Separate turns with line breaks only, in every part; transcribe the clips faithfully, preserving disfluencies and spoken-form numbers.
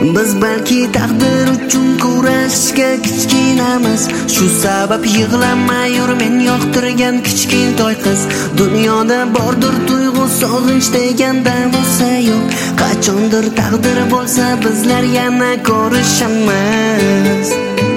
Biz balki taqdir uchun kurashga kichkinamiz. Shu sabab yig'lamay yur men yoqtirgan kichkintoy qiz. Dunyoda bordir tuyg'u sog'inch deganda bo'lsa yo'q. Qachondir taqdir bo'lsa bizlar yana ko'rishamiz.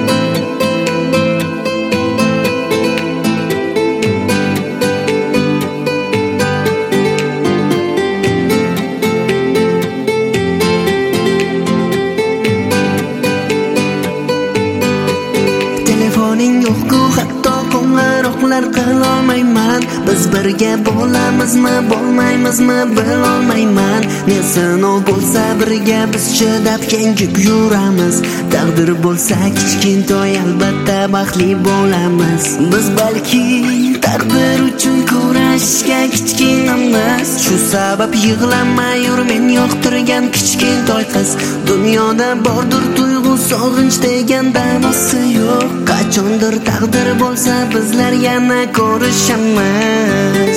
Telefoning yo'q-ku hatto qo'ng'iroqlar qilolmayman. Biz birga bo'lamizmi, bo'lmaymizmi bilolmayman. Ne sinov bo'lsa birga biz chidab yengib yuramiz. Taqdir bo'lsa kichkintoy albatta baxtli bo'lamiz. Biz balki taqdir uchun kurashga kichkinamiz. Shu sabab yig'lamay yur men yoqtirgan kichkintoy qiz. Dunyoda bordir tuyg'u sog'inch deganda bo'lsa yo'q. Qachondir taqdir bo'lsa bizlar yana ko'rishamiz.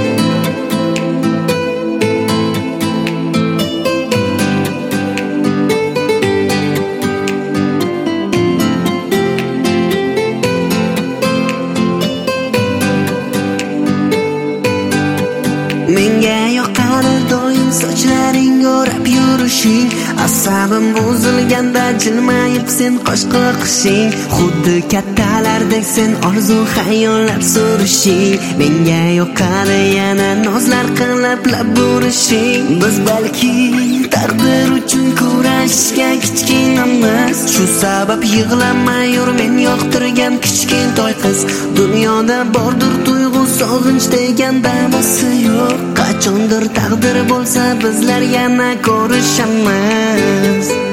Menga yoqadi doim sochlaring o'rab yurishing. Asabim buzilganda jilmayib sen qosh qoqishing. Xuddi kattalardek sen orzu xayollab surishing. Menga yoqadi yana nozlar qilib lab burishing. Biz balki taqdir uchun kurashga kichkinamiz. Shu sabab yig'lamay yur men yoqtirgan kichkintoy qiz. Dunyoda bordir tuyg'u sog'inch deganda bo'lsa yo'q. Qachondir taqdir bo'lsa bizlar yana ko'rishamiz.